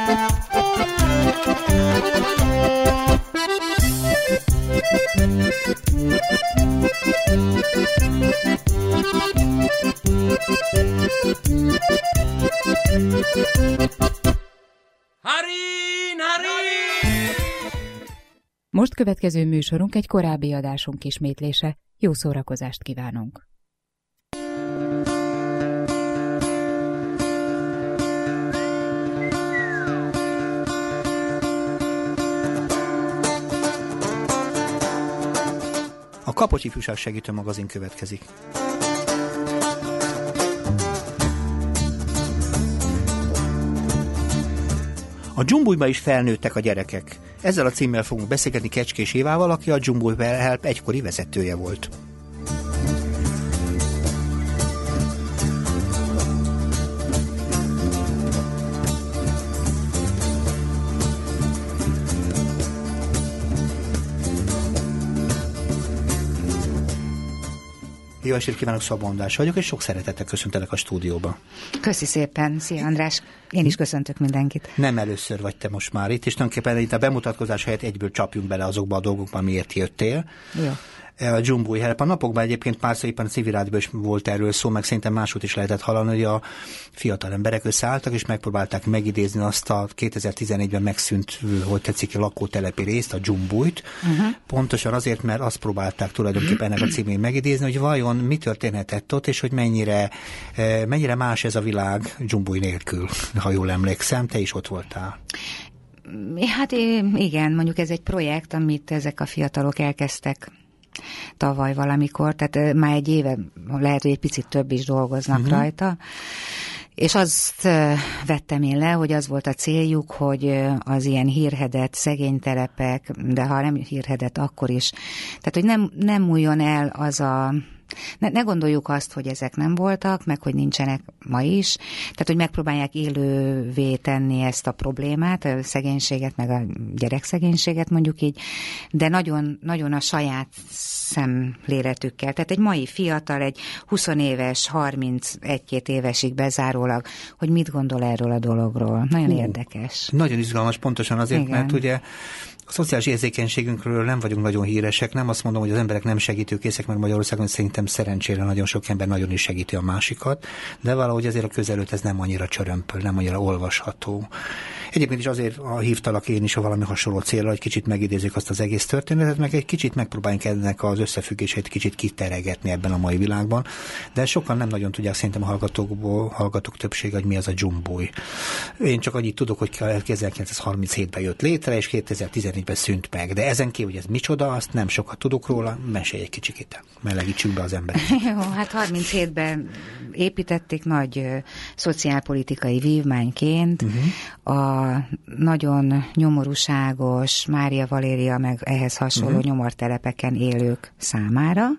Most következő műsorunk egy korábbi adásunk ismétlése. Jó szórakozást kívánunk! A Kapocs Ifjúság Segítő Magazin következik. A Dzsumbujba is felnőttek a gyerekek. Ezzel a címmel fogunk beszélgetni Kecskés Évával, aki a Dzsumbuj Help egykori vezetője volt. Jó estét kívánok, Szabó András vagyok, és sok szeretettel köszöntelek a stúdióba. Köszi szépen, szia András, én is köszöntök mindenkit. Nem először vagy te most már itt, és tulajdonképpen itt a bemutatkozás helyett egyből csapjunk bele azokba a dolgokba, miért jöttél. Jó. A Dzsumbuj Help. A napokban egyébként párszor éppen a civil rádióban is volt erről szó, meg szerintem máshogy is lehetett hallani, hogy a fiatal emberek összeálltak, és megpróbálták megidézni azt a 2014-ben megszűnt, hogy tetszik, lakótelepi részt, a Dzsumbujt. Pontosan azért, mert azt próbálták tulajdonképpen ennek a címén megidézni, hogy vajon mi történhetett ott, és hogy mennyire más ez a világ Dzsumbuj nélkül, ha jól emlékszem, te is ott voltál. Hát igen, mondjuk ez egy projekt, amit ezek a fiatalok elkezdtek tavaly valamikor, tehát már egy éve, lehet, hogy egy picit több is dolgoznak rajta, és azt vettem én le, hogy az volt a céljuk, hogy az ilyen hírhedett szegénytelepek, de ha nem hírhedett, akkor is, tehát hogy nem múljon el az a ne gondoljuk azt, hogy ezek nem voltak, meg hogy nincsenek ma is, tehát hogy megpróbálják élővé tenni ezt a problémát, a szegénységet, meg a gyerekszegénységet mondjuk így, de nagyon, nagyon a saját szemléletükkel. Tehát egy mai fiatal, egy 20 éves, 31-2 évesig bezárólag, hogy mit gondol erről a dologról. Nagyon érdekes. Nagyon izgalmas, pontosan azért, igen. Mert ugye a szociális érzékenységünkről nem vagyunk nagyon híresek, nem azt mondom, hogy az emberek nem segítőkészek, mert Magyarországon szerintem szerencsére nagyon sok ember nagyon is segíti a másikat, de valahogy azért a közelőtt ez nem annyira csörömpöl, nem annyira olvasható. Egyébként is azért hívtalak én is a valami hasonló célra, hogy kicsit megidézzük azt az egész történetet, meg egy kicsit megpróbáljunk ennek az összefüggéseit kicsit kiteregetni ebben a mai világban, de sokan nem nagyon tudják szerintem a hallgatók többsége, hogy mi az a Dzsumbuj. Én csak annyit tudok, hogy 1937-ben jött létre, és 2014-ben szűnt meg, de ezen kívül, hogy ez micsoda, azt nem sokat tudok róla, mesélj egy kicsikét, melegítsünk be az embereket. Jó, hát 37-ben építették nagy szociálpolitikai vívmányként a nagyon nyomorúságos Mária Valéria meg ehhez hasonló nyomortelepeken élők számára.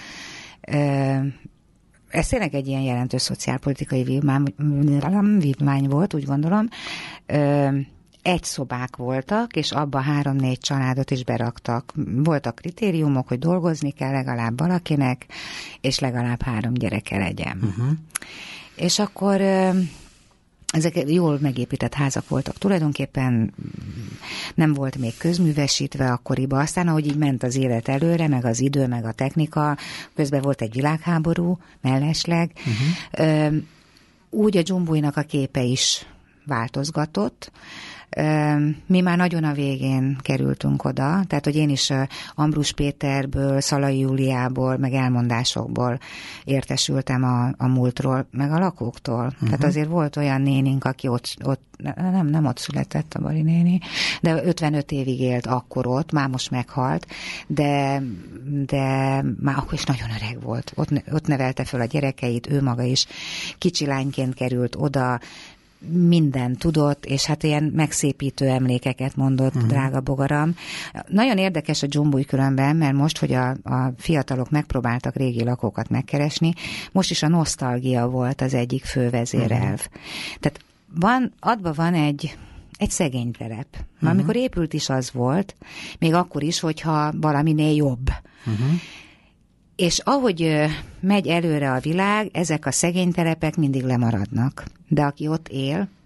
Ez tényleg egy ilyen jelentős szociálpolitikai vívmány volt, úgy gondolom. Egy szobák voltak, és abba 3-4 családot is beraktak. Voltak kritériumok, hogy dolgozni kell legalább valakinek, és legalább 3 gyereke legyen. És akkor ezek jól megépített házak voltak. Tulajdonképpen nem volt még közművesítve akkoriban. Aztán, ahogy így ment az élet előre, meg az idő, meg a technika, közben volt egy világháború, mellesleg. Úgy a Dzsumbujnak a képe is változgatott. Mi már nagyon a végén kerültünk oda, tehát hogy én is Ambrus Péterből, Szalai Júliából, meg elmondásokból értesültem a múltról, meg a lakóktól. Tehát azért volt olyan nénink, aki ott nem ott született a Bari néni, de 55 évig élt akkor ott, már most meghalt, de már akkor is nagyon öreg volt. Ott nevelte föl a gyerekeit, ő maga is kicsi lányként került oda, minden tudott, és hát ilyen megszépítő emlékeket mondott, drága bogaram. Nagyon érdekes a Dzsumbuj különben, mert most, hogy a fiatalok megpróbáltak régi lakókat megkeresni, most is a nosztalgia volt az egyik fő vezérelv. Tehát van egy szegény telep. Amikor épült is az volt, még akkor is, hogyha valaminél jobb. És ahogy megy előre a világ, ezek a szegény telepek mindig lemaradnak. De aki ott él,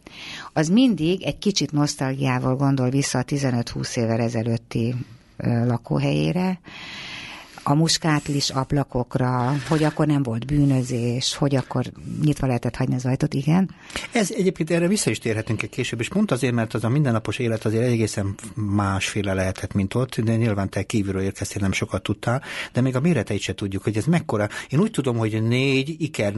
az mindig egy kicsit nosztalgiával gondol vissza a 15-20 évvel ezelőtti lakóhelyére, a muskátlis ablakokra, hogy akkor nem volt bűnözés, hogy akkor nyitva lehetett hagyni az ajtót, igen. Ez egyébként erre vissza is térhetünk egy később, és pont azért, mert az a mindennapos élet azért egészen másféle lehetett, mint ott, de nyilván te kívülről érkeztél, nem sokat tudtál, de még a méreteit se tudjuk, hogy ez mekkora. Én úgy tudom, hogy 4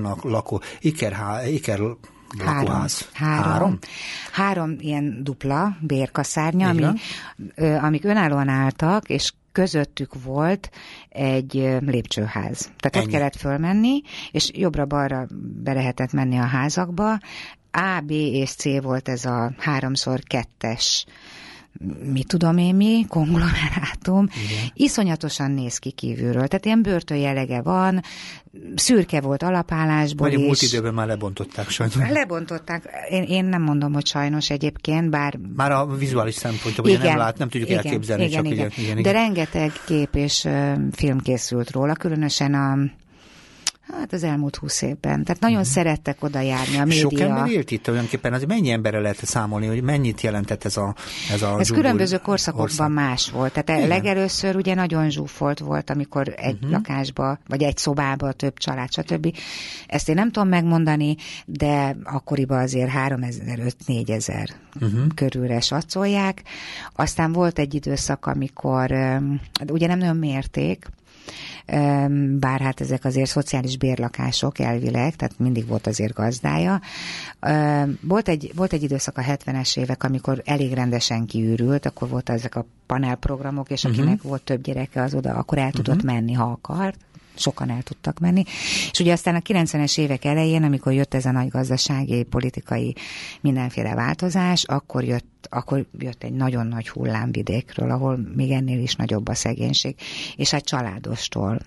lakóház. Három ilyen dupla bérkaszárnya, amik önállóan álltak, és közöttük volt egy lépcsőház. Tehát ott kellett fölmenni, és jobbra-balra be lehetett menni a házakba. A, B és C volt ez a 3x2-es mit tudom én mi, konglomerátum. Igen. Iszonyatosan néz ki kívülről. Tehát ilyen börtön jellege van, szürke volt alapállásból is. Vagy a múlt időben már lebontották sajnos. Lebontották. Én nem mondom, hogy sajnos egyébként, bár... Már a vizuális szempontból nem tudjuk elképzelni. Igen. De rengeteg kép és film készült róla, különösen az elmúlt 20 évben. Tehát nagyon szerettek oda járni a média. Sok ember élt itt olyanképpen, az mennyi emberre lehet számolni, hogy mennyit jelentett ez a Ez különböző korszakokban más volt. Tehát legelőször ugye nagyon zsúfolt volt, amikor egy lakásba, vagy egy szobába több család, stb. Ezt én nem tudom megmondani, de akkoriban azért 3000-4000 körülre satszolják. Aztán volt egy időszak, amikor ugye nem nagyon mérték, bár hát ezek azért szociális bérlakások elvileg, tehát mindig volt azért gazdája. Volt egy időszak a 70-es évek, amikor elég rendesen kiürült, akkor volt ezek a panelprogramok, és akinek volt több gyereke, az oda akkor el tudott menni, ha akart. Sokan el tudtak menni. És ugye aztán a 90-es évek elején, amikor jött ez a nagy gazdasági, politikai mindenféle változás, akkor jött egy nagyon nagy hullám vidékről, ahol még ennél is nagyobb a szegénység, és hát családostól.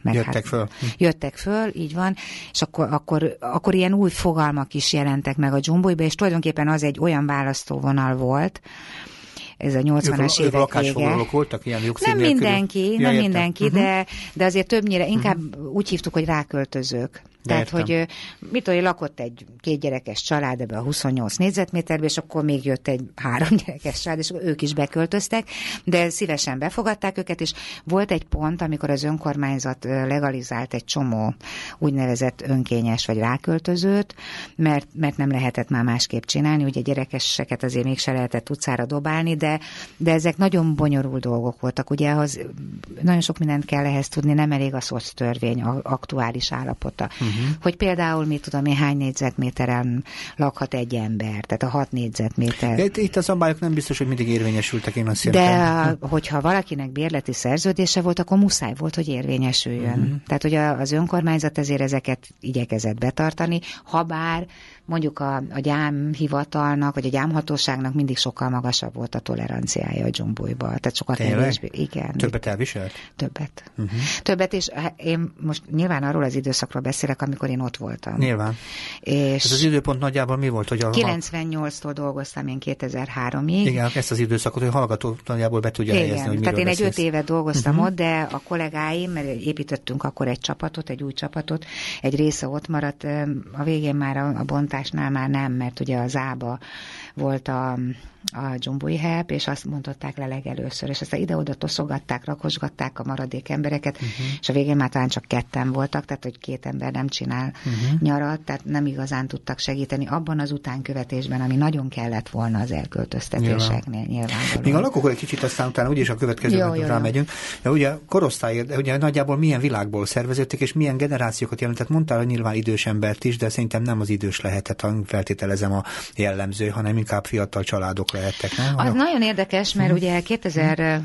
Jöttek föl, így van, és akkor ilyen új fogalmak is jelentek meg a Dzsumbujba, és tulajdonképpen az egy olyan választóvonal volt, ez a 80-as évek lakásfoglalók voltak ilyen jogszín nélkül? Nem mindenki, de azért többnyire, inkább úgy hívtuk, hogy ráköltözők. Tehát, hogy mit tudom, lakott egy 2 gyerekes család ebbe a 28 négyzetméterbe, és akkor még jött egy 3 gyerekes család, és ők is beköltöztek, de szívesen befogadták őket, és volt egy pont, amikor az önkormányzat legalizált egy csomó úgynevezett önkényes vagy ráköltözőt, mert nem lehetett már másképp csinálni, ugye gyerekeseket azért mégse lehetett utcára dobálni, de ezek nagyon bonyolult dolgok voltak, ugye ahhoz nagyon sok mindent kell ehhez tudni, nem elég a szoctörvény aktuális állapota. Hogy például, mit tudom én, hány négyzetméteren lakhat egy ember, tehát a 6 négyzetméter. Itt a szabályok nem biztos, hogy mindig érvényesültek, én azt értem. De hogyha valakinek bérleti szerződése volt, akkor muszáj volt, hogy érvényesüljön. Tehát, hogy az önkormányzat ezért ezeket igyekezett betartani, habár mondjuk a gyámhivatalnak, vagy a gyámhatóságnak mindig sokkal magasabb volt a toleranciája a Dzsumbujba. Tehát sokkal kevésbé. Igen. Többet elviselt? Többet. Többet, és én most nyilván arról az időszakról beszélek, amikor én ott voltam. Nyilván. És ez az időpont nagyjából mi volt? Hogy 98-tól dolgoztam én 2003-ig. Igen, ezt az időszakot, hogy a hallgató nagyjából be tudja helyezni, hogy tehát én egy 5 évet dolgoztam ott, de a kollégáim, mert építettünk akkor egy csapatot, egy új csapatot, egy része ott maradt, a végén már a bontásnál már nem, mert ugye az A-ba volt a Dzsumbuji Help, és azt mondották le legelőször, és aztán ide-oda toszogatták, rakosgatták a maradék embereket, és a végén már talán csak 2 voltak, tehát hogy 2 ember nem csinál nyarat, tehát nem igazán tudtak segíteni abban az utánkövetésben, ami nagyon kellett volna az elköltöztetéseknél nyilvánvalóan. Még a lakókor egy kicsit, aztán utána úgyis a következőben rámegyünk. De ugye korosztály, ugye nagyjából milyen világból szerveződtek, és milyen generációkat jelentett. Mondtál, hogy nyilván idős embert is, de szerintem nem az idős lehetett, feltételezem a jellemző, hanem inkább fiatal családok lehettek, nem? Az nagyon érdekes, mert ugye 2000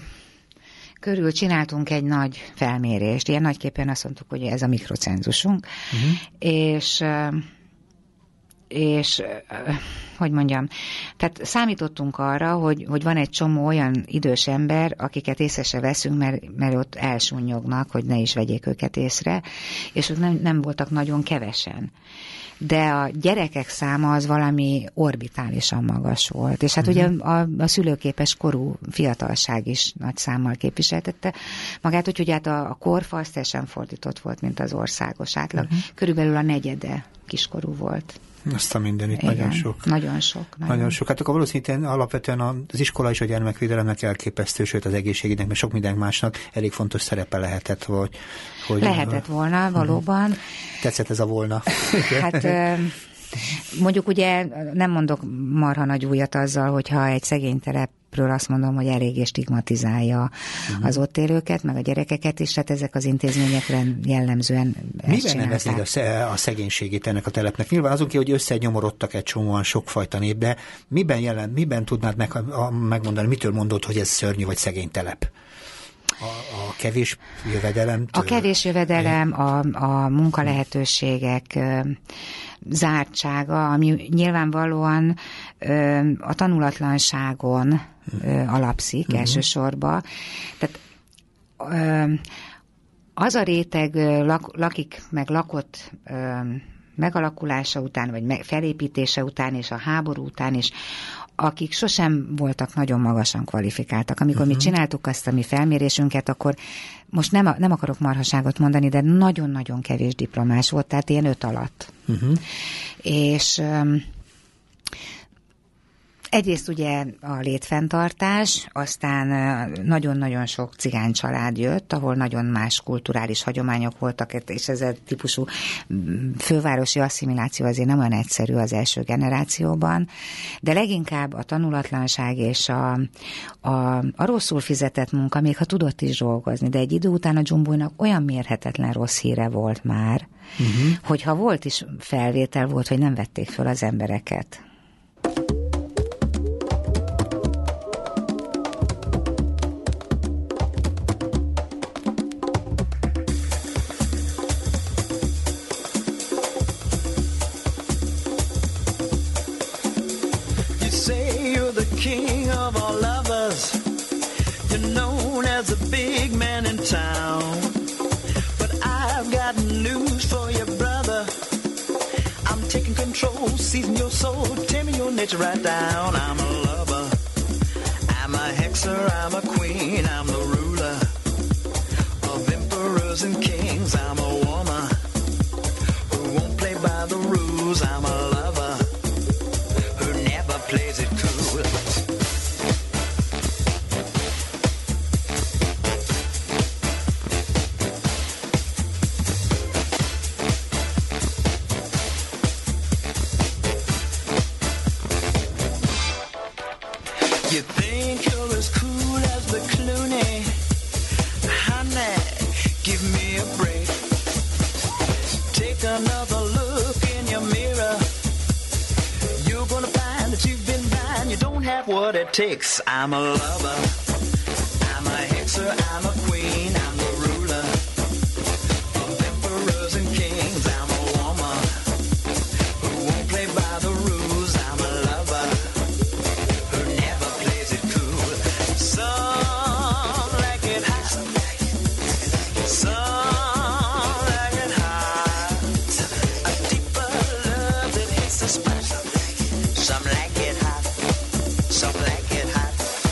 körül csináltunk egy nagy felmérést, ilyen nagyképpen azt mondtuk, hogy ez a mikrocenzusunk, és hogy mondjam, tehát számítottunk arra, hogy van egy csomó olyan idős ember, akiket észre se veszünk, mert ott elsúnyognak, hogy ne is vegyék őket észre, és ott nem voltak nagyon kevesen. De a gyerekek száma az valami orbitálisan magas volt. És hát ugye a szülőképes korú fiatalság is nagy számmal képviseltette magát, úgyhogy hát a korfa az teljesen fordított volt, mint az országos átlag. Körülbelül a 1/4 kiskorú volt. Azt a mindenit, nagyon sok. Nagyon sok. Hát akkor valószínűleg alapvetően az iskola is a gyermekvédelemnek elképesztő, sőt az egészségügynek, mert sok minden másnak elég fontos szerepe lehetett, hogy lehetett volna, valóban. Tetszett ez a volna. Hát mondjuk ugye nem mondok marha nagy újat azzal, hogyha egy szegény telepről azt mondom, hogy eléggé stigmatizálja az ott élőket, meg a gyerekeket is, tehát ezek az intézményekre jellemzően miben neveznéd a szegénységét ennek a telepnek? Nyilván azon ki, hogy összenyomorodtak egy csomóan sokfajta nép, de miben tudnád megmondani, mitől mondod, hogy ez szörnyű vagy szegény telep? A kevés jövedelem? A kevés jövedelem, a munkalehetőségek zártsága, ami nyilvánvalóan a tanulatlanságon alapszik elsősorban. Tehát az a réteg lakik meg lakott megalakulása után, vagy felépítése után, és a háború után is, akik sosem voltak nagyon magasan kvalifikáltak. Amikor mi csináltuk azt a mi felmérésünket, akkor most nem akarok marhaságot mondani, de nagyon-nagyon kevés diplomás volt, tehát ilyen 5 alatt. És egyrészt ugye a létfenntartás, aztán nagyon-nagyon sok cigány család jött, ahol nagyon más kulturális hagyományok voltak, és ez a típusú fővárosi asszimiláció azért nem olyan egyszerű az első generációban, de leginkább a tanulatlanság és a rosszul fizetett munka, még ha tudott is dolgozni, de egy idő után a Dzsumbujnak olyan mérhetetlen rossz híre volt már, hogyha volt is felvétel, volt, hogy nem vették föl az embereket. King of all lovers, you're known as the big man in town. But I've got news for your brother. I'm taking control, seizing your soul, taming your nature right down. I'm a lover, I'm a hexer, I'm a queen, I'm the ruler of emperors and kings. I'm a woman who won't play by the rules. I'm a lover who never plays it cool. You think you're as cool as the Clooney? Honey, give me a break. Take another look in your mirror. You're gonna find that you've been blind. You don't have what it takes. I'm a lover, I'm a hexer, I'm a queen, I'm the ruler of emperors and kings. I'm a woman who won't play by the rules. I'm a lover who never plays it cool. Some like it hot, some like it hot. A deeper love that hits the spot. Some like it hot, some like it hot.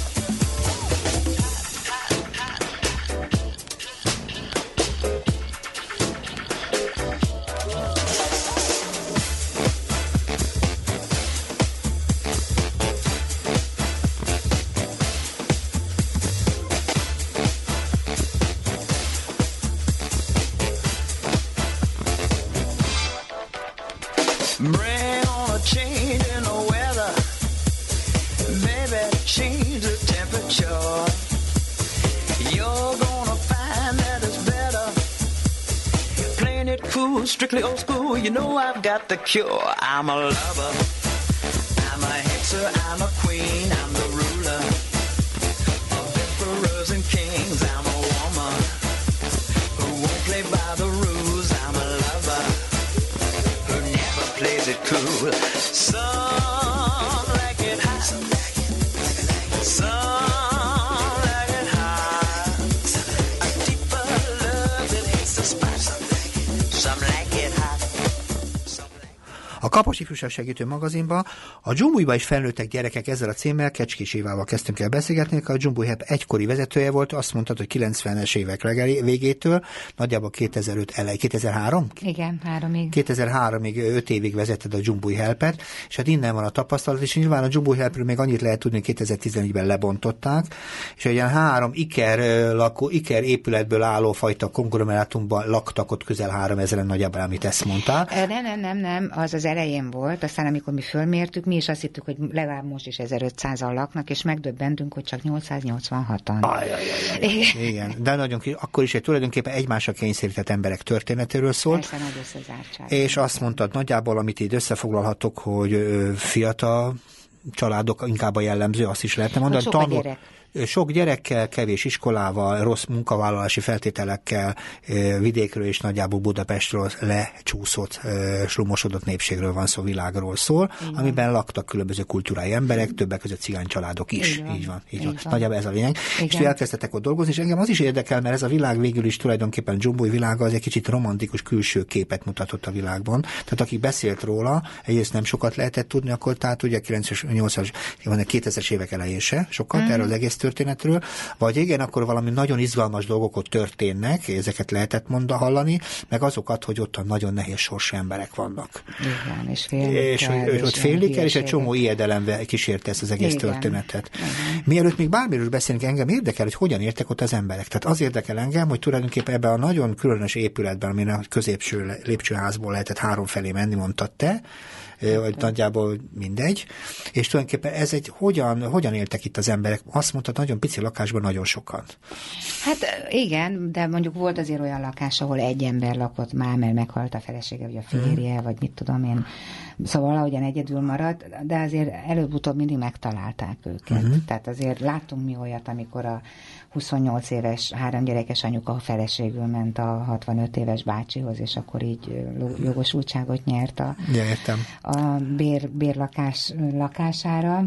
Bring on a change in the weather, baby, change the temperature. You're gonna find that it's better playing it cool, strictly old school. You know I've got the cure. I'm a lover, I'm a hexer, I'm a queen, I'm the ruler of emperors and kings. I'm a woman who won't play by the rules. I'm a lover who never plays it cool. Some like it hot, some like it hot. A deeper love that hits the spot. Some like it hot. A Kapos Ifjúság Segítő magazinban a Dzsumbujba is felnőttek gyerekek ezzel a címmel, Kecskés Évával kezdtünk el beszélgetni, a Dzsumbuj Help egykori vezetője volt, azt mondtad, hogy 90-es évek végétől, nagyjából 2005 elej, 2003? Igen, 3-ig. 2003-ig 5 évig vezetted a Dzsumbuj Helpet, és hát innen van a tapasztalat, és nyilván a Dzsumbuj Helpről még annyit lehet tudni, hogy 2014-ben lebontották, és olyan 3 iker épületből álló fajta konglomerátumban laktak ott közel 3000-en nagyjából, amit ezt mondtál. Nem, az elején volt, aztán amikor mi fölmértük, mi is azt hittük, hogy legalább most is 1500-an laknak, és megdöbbentünk, hogy csak 886-an. Igen, de nagyon akkor is tulajdonképpen egymásra kényszerített emberek történetéről szólt. Persze, nagy összezártság. És azt mondtad nagyjából, amit így összefoglalhatok, hogy fiatal családok inkább a jellemző, azt is lehetne mondani. Sok gyerekkel, kevés iskolával, rossz munkavállalási feltételekkel, vidékről és nagyjából Budapestről lecsúszott, slumosodott népségről van szó, világról szól, amiben laktak különböző kultúrái emberek, többek között cigány családok is. Így van. Nagyjából ez a lényeg. Igen. És elkezdtetek ott dolgozni, és engem az is érdekel, mert ez a világ végül is tulajdonképpen Dzsumbuj világa az egy kicsit romantikus külső képet mutatott a világban. Tehát aki beszélt róla, egyrészt nem sokat lehetett tudni, akkor tehát ugye 90-es, 2000-es évek elején se sokat erről az egész történetről, vagy igen, akkor valami nagyon izgalmas dolgok ott történnek, ezeket lehetett hallani, meg azokat, hogy ott nagyon nehéz sorsú emberek vannak. Igen, és félni kell, és egy csomó ijedelembe kísérte ezt az egész történetet. Igen. Mielőtt még bármiről beszélünk, engem érdekel, hogy hogyan értek ott az emberek. Tehát az érdekel engem, hogy tulajdonképpen ebben a nagyon különös épületben, amin a középső lépcsőházból lehetett 3 felé menni, mondtad te, vagy nagyjából mindegy, és tulajdonképpen ez hogyan éltek itt az emberek? Azt mondtad, nagyon pici lakásban nagyon sokan. Hát igen, de mondjuk volt azért olyan lakás, ahol egy ember lakott már, mert meghalt a felesége, vagy a férje, vagy mit tudom én. Szóval valahogyan egyedül maradt, de azért előbb-utóbb mindig megtalálták őket. Tehát azért láttunk mi olyat, amikor a 28 éves, 3 gyerekes anyuka a feleségül ment a 65 éves bácsihoz, és akkor így jogosultságot nyert a bérlakás lakására.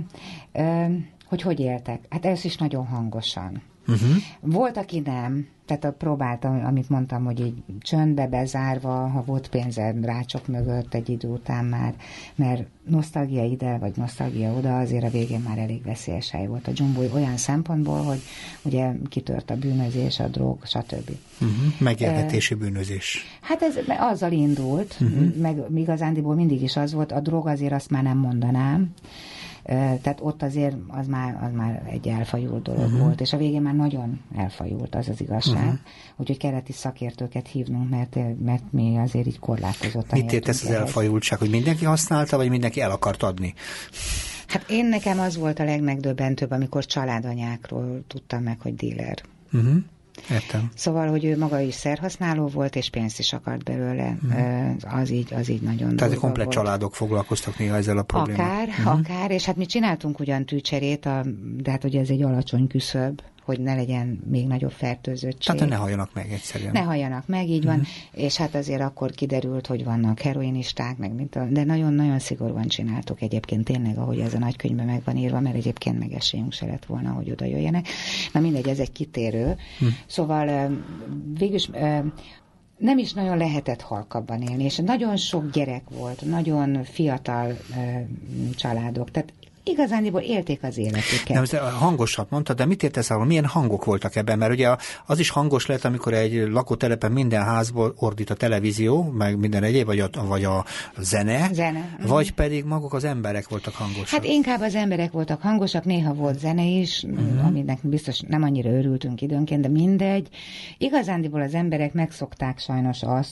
Hogy éltek? Hát ez is nagyon hangosan. Volt, aki nem, tehát próbáltam, amit mondtam, hogy így csöndbe bezárva, ha volt pénzed rácsok mögött egy idő után már, mert nosztalgia ide, vagy nosztalgia oda, azért a végén már elég veszélyes hely volt a Dzsumbuj olyan szempontból, hogy ugye kitört a bűnözés, a drog, stb. Megélhetési bűnözés. Hát ez azzal indult, meg igazándiból mindig is az volt, a drog azért azt már nem mondanám, tehát ott azért az már egy elfajult dolog volt, és a végén már nagyon elfajult, az az igazság. Úgyhogy kellett is szakértőket hívnunk, mert mi azért így korlátozottan. Mit értesz az elfajultság, hogy mindenki használta, vagy mindenki el akart adni? Hát nekem az volt a legmegdöbbentőbb, amikor családanyákról tudtam meg, hogy díler. Értem. Szóval, hogy ő maga is szerhasználó volt, és pénzt is akart belőle. Az így nagyon. Tehát komplet volt. Családok foglalkoztak néha ezzel a problémával. Akár, és hát mi csináltunk ugyan tűcserét, de hát ugye ez egy alacsony küszöb, hogy ne legyen még nagyobb fertőzöttség. Tehát ne halljanak meg egyszerűen. Ne halljanak meg, így van. És hát azért akkor kiderült, hogy vannak heroinisták, de nagyon-nagyon szigorúan csináltuk egyébként tényleg, ahogy ez a nagykönyvben meg van írva, mert egyébként meg esélyünk se lett volna, hogy oda jöjjenek. Na mindegy, ez egy kitérő. Szóval végülis nem is nagyon lehetett halkabban élni, és nagyon sok gyerek volt, nagyon fiatal családok, tehát igazándiból élték az életüket. Nem, hangosat mondtad, de mit értesz arról? Milyen hangok voltak ebben? Mert ugye az is hangos lett, amikor egy lakótelepen minden házból ordít a televízió, meg minden egyéb, vagy a zene. Vagy pedig maguk az emberek voltak hangosak. Hát inkább az emberek voltak hangosak, néha volt zene is, aminek biztos nem annyira örültünk időnként, de mindegy. Igazándiból az emberek megszokták sajnos azt,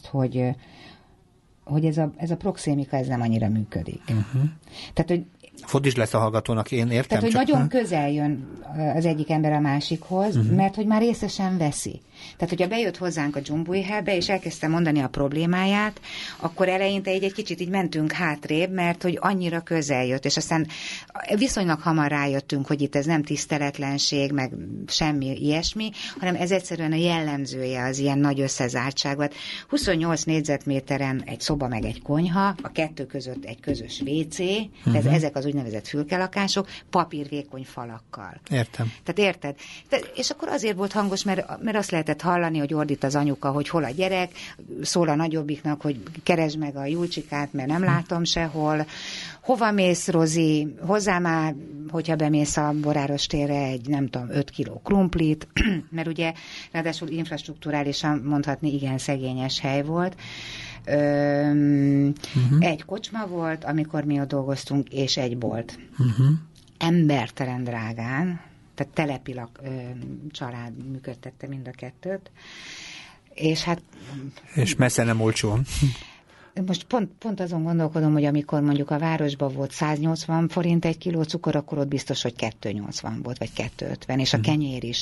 hogy ez a proxémika ez nem annyira működik. Tehát, hogy fordítsd lesz a hallgatónak, én értem. Tehát, hogy nagyon közel jön az egyik ember a másikhoz, mert hogy már észre sem veszi. Tehát, hogyha bejött hozzánk a Dzsumbuj Helpbe, és elkezdte mondani a problémáját, akkor eleinte egy kicsit így mentünk hátrébb, mert hogy annyira közel jött, és aztán viszonylag hamar rájöttünk, hogy itt ez nem tiszteletlenség, meg semmi ilyesmi, hanem ez egyszerűen a jellemzője az ilyen nagy összezártság. 28 négyzetméteren egy szoba meg egy konyha, a kettő között egy közös WC, ezek az úgynevezett fülkelakások, papírvékony falakkal. Értem. Tehát érted? És akkor azért volt hangos, mert azt lehetett hallani, hogy ordít az anyuka, hogy hol a gyerek, szól a nagyobbiknak, hogy keresd meg a Julcsikát, mert nem látom sehol. Hova mész, Rozi? Hozzá már, hogyha bemész a Boráros térre egy, nem tudom, 5 kiló krumplit, mert ugye ráadásul infrastrukturálisan mondhatni igen szegényes hely volt. Egy kocsma volt, amikor mi ott dolgoztunk, és egy bolt. Embertelen drágán, tehát telepilak család működtette mind a kettőt, és hát... És messze nem olcsó. Most pont azon gondolkodom, hogy amikor mondjuk a városban volt 180 forint egy kiló cukor, akkor ott biztos, hogy 280 volt, vagy 250, és a kenyér is,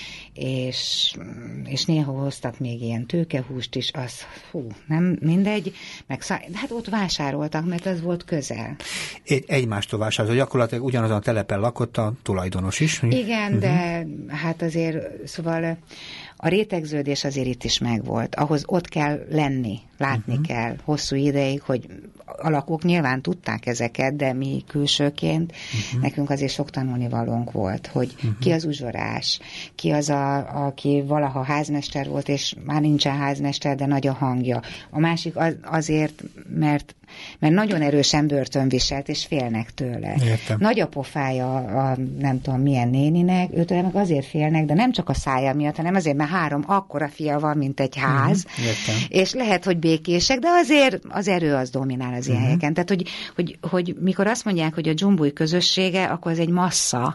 és néha hoztak még ilyen tőkehúst is, az, nem mindegy, hát ott vásároltak, mert az volt közel. Egymástól vásároltak, gyakorlatilag ugyanazon a telepen lakott a tulajdonos is. Igen, de hát azért, szóval... A rétegződés azért itt is megvolt. Ahhoz ott kell lenni, látni kell hosszú ideig, hogy a lakók nyilván tudták ezeket, de mi külsőként nekünk azért sok tanulnivalónk volt, hogy ki az uzsorás, ki az, aki valaha házmester volt, és már nincsen házmester, de nagy a hangja. A másik azért, mert nagyon erősen börtönviselt, és félnek tőle. Értem. Nagy a pofája a nem tudom milyen néninek, őtől meg azért félnek, de nem csak a szája miatt, hanem azért, mert 3 akkora fia van, mint egy ház, és lehet, hogy békések, de azért az erő az dominál az ilyen helyeken. Tehát, hogy mikor azt mondják, hogy a dzsumbúj közössége, akkor ez egy massza,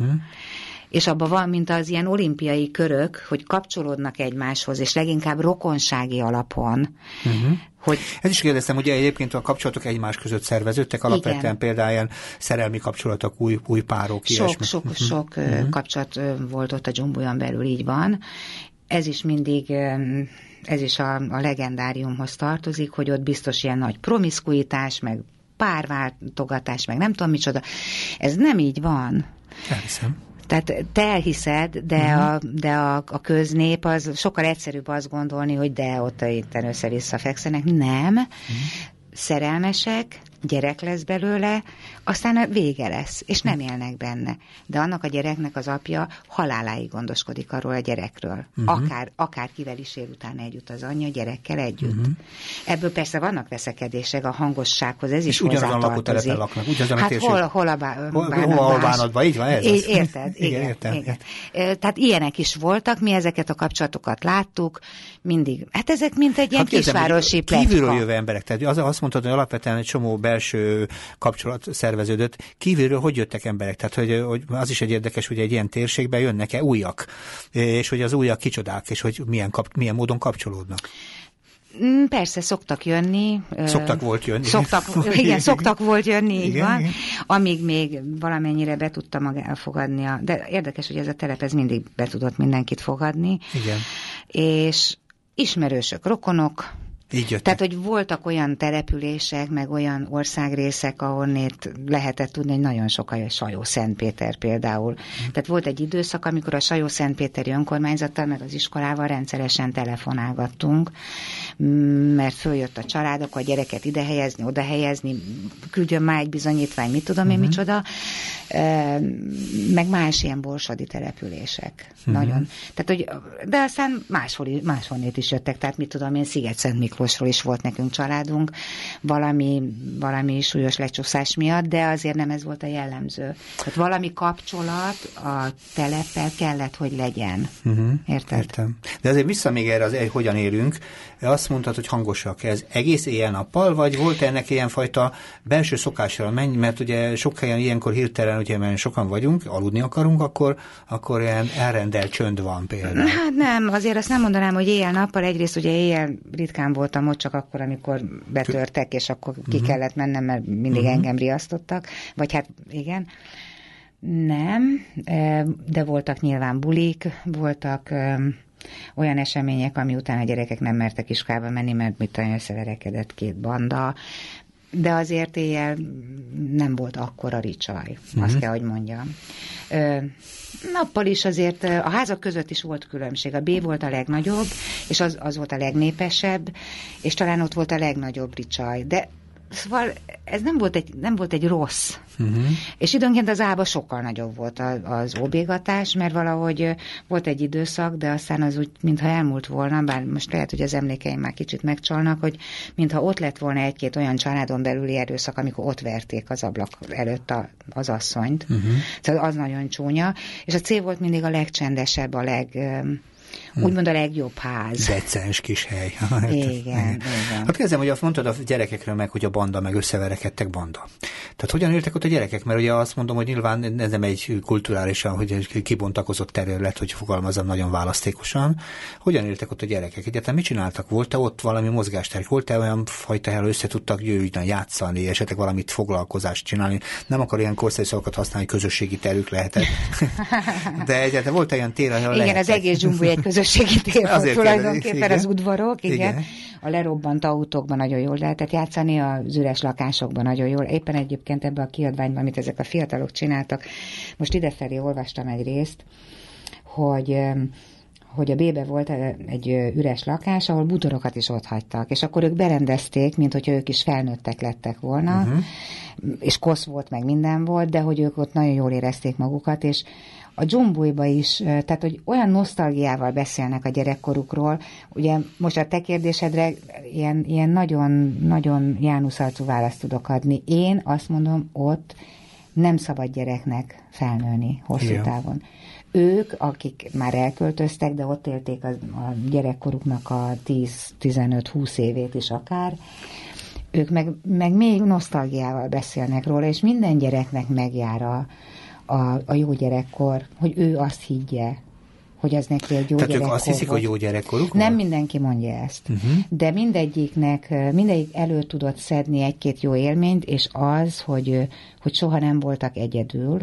és abban van, mint az ilyen olimpiai körök, hogy kapcsolódnak egymáshoz, és leginkább rokonsági alapon. Hogy... Ez is kérdeztem, ugye egyébként a kapcsolatok egymás között szerveződtek, alapvetően például ilyen szerelmi kapcsolatok, új párok, Sok kapcsolat volt ott a dzsumbújon belül, így van. Ez is mindig... Ez is a legendáriumhoz tartozik, hogy ott biztos ilyen nagy promiszkuitás, meg párváltogatás, meg nem tudom micsoda. Ez nem így van. Elhiszem. Tehát te elhiszed, de a köznép az sokkal egyszerűbb azt gondolni, hogy de ott itten össze-vissza fekszenek. Nem. Szerelmesek, gyerek lesz belőle, aztán a vége lesz, és nem élnek benne. De annak a gyereknek az apja haláláig gondoskodik arról a gyerekről. Akár kivel is él utána együtt az anyja, gyerekkel együtt. Ebből persze vannak veszekedések a hangossághoz, ez is hozzátartozik. Ugyanazon lakótelepen laknak, ugyanazon a térség. Hol a bánatban, így van ez? Érted? Igen. Tehát ilyenek is voltak, mi ezeket a kapcsolatokat láttuk, mindig. Hát ezek mint egy ilyen kisvárosi pletyka. Kívülről jövő emberek, tehát azt mondtad, hogy alapvetően egy csomó belső kapcsolat szerveződött. Kívülről hogy jöttek emberek? Tehát, hogy az is egy érdekes, hogy egy ilyen térségben jönnek-e újak, és hogy az újak kicsodák, és hogy milyen módon kapcsolódnak. Persze, szoktak jönni. Szoktak volt jönni. Szoktak volt jönni, így van. Igen. Amíg még valamennyire be tudta maga fogadni. De érdekes, hogy ez a telep, ez mindig be tudott mindenkit fogadni. Igen. És ismerősök, rokonok. Így jöttek. Tehát, hogy voltak olyan települések, meg olyan országrészek, ahonnét lehetett tudni, hogy nagyon sok a Sajó-Szentpéter például. Tehát volt egy időszak, amikor a Sajó-Szentpéteri önkormányzattal, meg az iskolával rendszeresen telefonálgattunk, mert följött a család, akkor a gyereket ide helyezni, oda helyezni, küldjön már egy bizonyítvány, mit tudom én, micsoda, meg más ilyen borsodi települések. Nagyon. Tehát, hogy, de aztán máshonnét is jöttek, tehát mit tudom én, Sziget-Szent Miklósról is volt nekünk családunk, valami súlyos lecsúszás miatt, de azért nem ez volt a jellemző. Tehát valami kapcsolat a teleppel kellett, hogy legyen. Érted? Értem. De azért vissza még erre az hogyan élünk, azt mondtad, hogy hangosak. Ez egész éjjel-nappal, vagy volt ennek ilyenfajta belső szokásra menni, mert ugye sok helyen ilyenkor hirtelen, ugye, mert sokan vagyunk, aludni akarunk, akkor ilyen elrendelt csönd van például. Hát nem, azért azt nem mondanám, hogy éjjel-nappal, egyrészt ugye éjjel ritkán voltam ott, csak akkor, amikor betörtek, és akkor ki kellett mennem, mert mindig engem riasztottak, vagy hát igen. Nem, de voltak nyilván bulik, voltak olyan események, ami után a gyerekek nem mertek iskolába menni, mert mit olyan összeverekedett 2 banda, de azért éjjel nem volt akkora ricsaj, azt kell, hogy mondjam. Nappal is azért a házak között is volt különbség. A B volt a legnagyobb, és az volt a legnépesebb, és talán ott volt a legnagyobb ricsaj. De Szóval ez nem volt egy rossz. És időnként az A-ba sokkal nagyobb volt az óbégatás, mert valahogy volt egy időszak, de aztán az úgy, mintha elmúlt volna, bár most lehet, hogy az emlékeim már kicsit megcsalnak, hogy mintha ott lett volna egy-két olyan családon belüli erőszak, amikor ott verték az ablak előtt az asszonyt. Szóval az nagyon csúnya. És a C volt mindig a legcsendesebb, úgymond a legjobb ház. Decens kis hely. Igen. Hát kezdem, hogy azt mondtad a gyerekekről meg, hogy a banda, meg összeverekedtek banda. Tehát hogyan éltek ott a gyerekek? Mert ugye azt mondom, hogy nyilván ez nem egy kulturálisan, hogy egy kibontakozott terület, hogy fogalmazom nagyon választékosan. Hogyan éltek ott a gyerekek? Egyáltalán mit csináltak? Volt-e ott valami mozgásterük? Volt-e olyan fajta hely, össze tudtak játszani, esetleg valamit foglalkozást csinálni? Nem akar ilyen korszerű szavakat használni, közösségi terük lehetett. De egyáltalán volt olyan tér, ahol igen, az egész dzsumbó egy közösségi tér volt tulajdonképpen, az udvarok, igen. A lerobbant autókban nagyon jól lehetett játszani, az üres lakásokban nagyon jól. Éppen egyébként ebben a kiadványban, amit ezek a fiatalok csináltak, most idefelé olvastam egy részt, hogy a B-be volt egy üres lakás, ahol bútorokat is ott hagytak, és akkor ők berendezték, mint hogyha ők is felnőttek lettek volna, és kosz volt, meg minden volt, de hogy ők ott nagyon jól érezték magukat, és a dzsumbújba is, tehát, hogy olyan nosztalgiával beszélnek a gyerekkorukról, ugye most a te kérdésedre ilyen nagyon, nagyon jánuszarcú választ tudok adni. Én azt mondom, ott nem szabad gyereknek felnőni hosszú távon. Ők, akik már elköltöztek, de ott élték a gyerekkoruknak a 10-15-20 évét is akár, ők meg még nosztalgiával beszélnek róla, és minden gyereknek megjár a jó gyerekkor, hogy ő azt higgye, hogy az neki egy jó gyerekkor. Tehát ők azt hiszik, hogy jó gyerekkoruk Nem mindenki mondja ezt, de mindegyik elő tudott szedni egy-két jó élményt, és az, hogy soha nem voltak egyedül,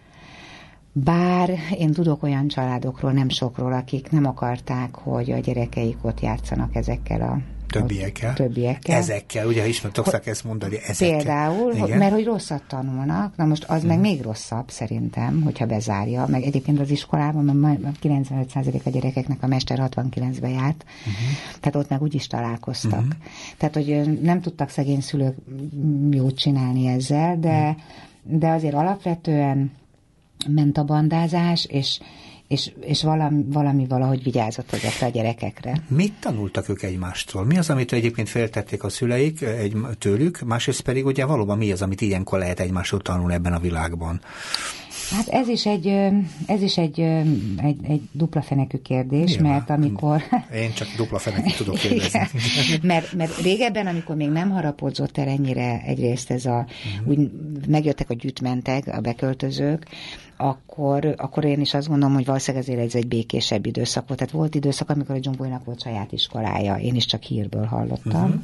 bár én tudok olyan családokról, nem sokról, akik nem akarták, hogy a gyerekeik ott játszanak ezekkel a többiekkel. Ezekkel, ugye ismert szokták ezt mondani, ezekkel. Például, mert hogy rosszat tanulnak, na most az meg még rosszabb szerintem, hogyha bezárja, meg egyébként az iskolában, mert 95% a gyerekeknek a mester 69-be járt, tehát ott meg úgyis találkoztak. Tehát, hogy nem tudtak szegény szülők jót csinálni ezzel, de azért alapvetően ment a bandázás, és valami valahogy vigyázott ezekre a gyerekekre. Mit tanultak ők egymástól? Mi az, amit egyébként féltették a szüleik tőlük, másrészt pedig ugye valóban mi az, amit ilyenkor lehet egymástól tanulni ebben a világban? Hát ez is egy dupla fenekű kérdés, nyilván, mert amikor... Én csak dupla fenekű tudok kérdezni. mert régebben, amikor még nem harapódzott el ennyire egyrészt ez úgy megjöttek a gyűjtmentek, a beköltözők, akkor én is azt gondolom, hogy valószínűleg ezért ez egy békésebb időszak volt. Tehát volt időszak, amikor a dzsumbóinak volt saját iskolája, én is csak hírből hallottam.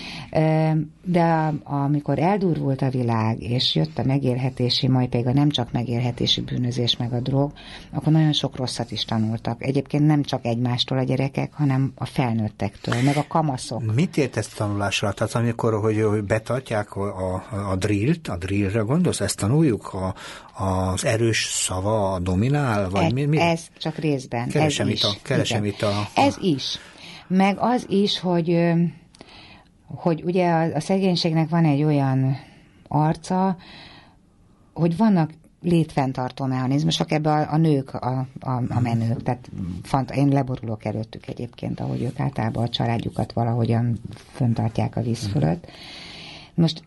De amikor eldurvult a világ, és jött a megélhetési, majd pedig a nem csak megélhetési bűnözés, meg a drog, akkor nagyon sok rosszat is tanultak. Egyébként nem csak egymástól a gyerekek, hanem a felnőttektől, meg a kamaszok. Mit értesz tanulásra? Tehát amikor, hogy betartják a drillre gondolsz, ezt tanuljuk? Az erős szava dominál? Vagy mi? Ez csak részben. Keresem itt a... Ez is. Meg az is, hogy ugye a szegénységnek van egy olyan arca, hogy vannak létfenntartó mechanizmusok, ebben a nők, a menők, tehát én leborulok előttük egyébként, ahogy ők általában a családjukat valahogyan fenntartják a víz fölött. Most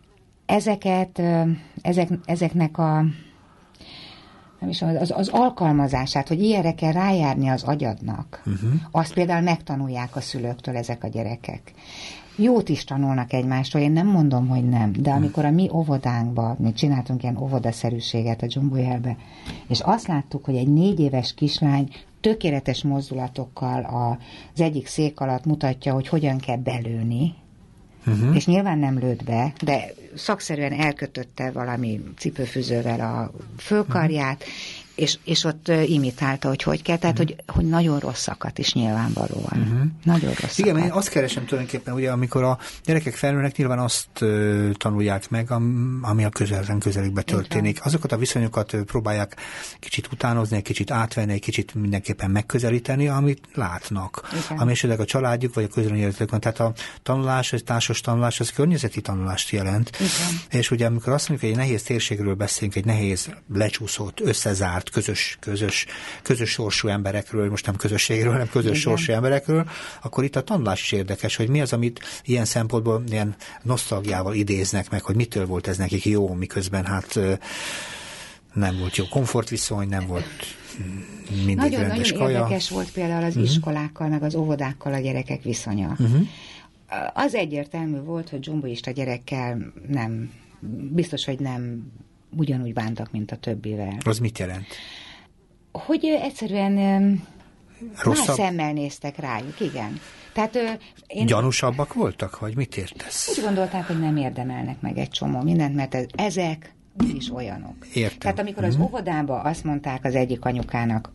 ezeknek nem is az alkalmazását, hogy ilyenre kell rájárni az agyadnak, azt például megtanulják a szülőktől ezek a gyerekek. Jót is tanulnak egymástól, én nem mondom, hogy nem, de amikor a mi óvodánkban, mi csináltunk ilyen óvodaszerűséget a Dzsumbójelbe, és azt láttuk, hogy egy 4 éves kislány tökéletes mozdulatokkal az egyik szék alatt mutatja, hogy hogyan kell belőni, és nyilván nem lőtt be, de szakszerűen elkötötte valami cipőfűzővel a fölkarját, és ott imitálta, hogy kell, tehát hogy nagyon rosszakat is nyilvánvalóan. Nagyon rosszakat. Igen, én azt keresem tulajdonképpen, ugye, amikor a gyerekek felnőnek, nyilván azt tanulják meg, ami a közelükbe történik. Azokat a viszonyokat próbálják kicsit utánozni, egy kicsit átvenni, egy kicsit mindenképpen megközelíteni, amit látnak. Igen. Ami esetleg a családjuk, vagy a közönönéletük van. Tehát a tanulás, a társas tanulás, az környezeti tanulást jelent. Igen. És ugye, amikor azt mondjuk, hogy egy nehéz térségről beszélünk, egy nehéz, lecsúszott, összezárt, közös sorsú emberekről, most nem közösségről, hanem közös sorsú emberekről, akkor itt a tanulás is érdekes, hogy mi az, amit ilyen szempontból ilyen nosztalgiával idéznek meg, hogy mitől volt ez nekik jó, miközben hát nem volt jó komfortviszony, nem volt mindig rendes kaja. Nagyon érdekes volt például az iskolákkal, meg az óvodákkal a gyerekek viszonya. Az egyértelmű volt, hogy dzsumboista gyerekkel nem, biztos, hogy nem ugyanúgy bántak, mint a többivel. Az mit jelent? Hogy egyszerűen más szemmel néztek rájuk, igen. Tehát, gyanúsabbak voltak, vagy mit értesz? Úgy gondolták, hogy nem érdemelnek meg egy csomó mindent, mert ezek is olyanok. Értem. Tehát amikor az óvodába azt mondták az egyik anyukának,